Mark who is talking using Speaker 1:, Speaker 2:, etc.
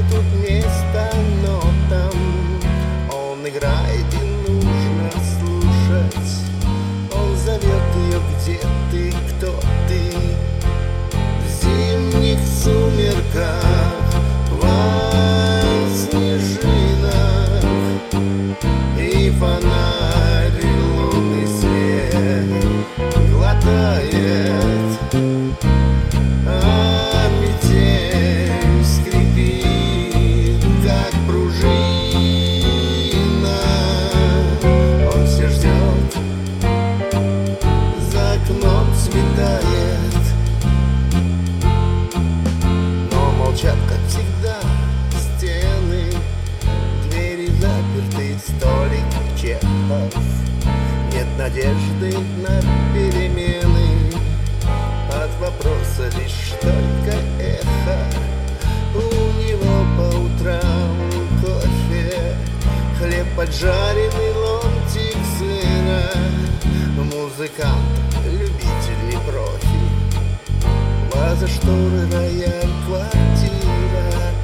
Speaker 1: тут место нотам. Он играет и нужно слушать. Он зовет ее: где ты, кто ты? В зимних сумерках, во снежинах, и фонарь лунный свет глотает, а метель скрипит, как пружина. Он все ждет, за окном светает, но молчат, как всегда, стены, двери заперты, столик Чехов. Нет надежды на перемены, от вопроса лишь только эхо. У него по утрам кофе, хлеб поджаренный, ломтик сыра. Музыкант, любитель, не профи, ваза, шторы, рояль, квартира.